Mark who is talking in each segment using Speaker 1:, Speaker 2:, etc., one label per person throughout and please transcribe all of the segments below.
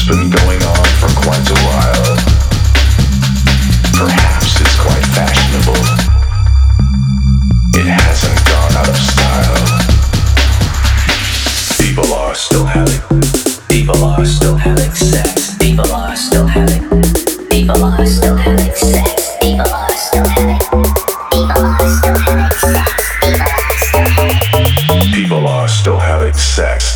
Speaker 1: been going on for quite a while. Perhaps it's quite fashionable. It hasn't gone out of style. People are still having sex. People are still having sex. People are still having sex. People are still having sex. People are still having sex.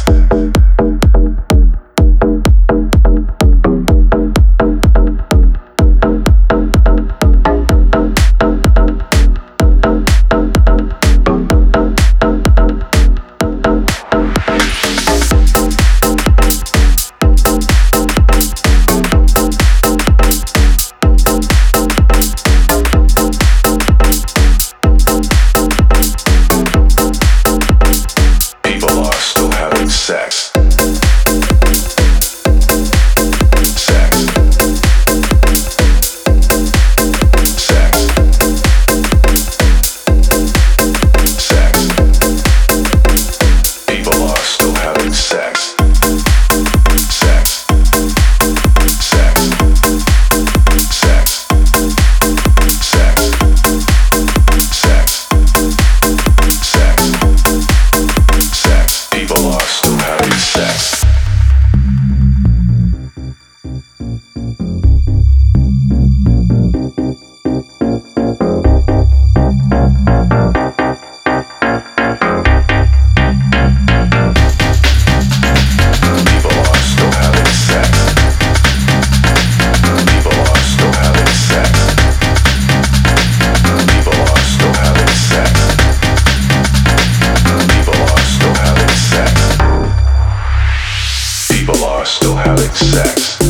Speaker 1: People are still having sex.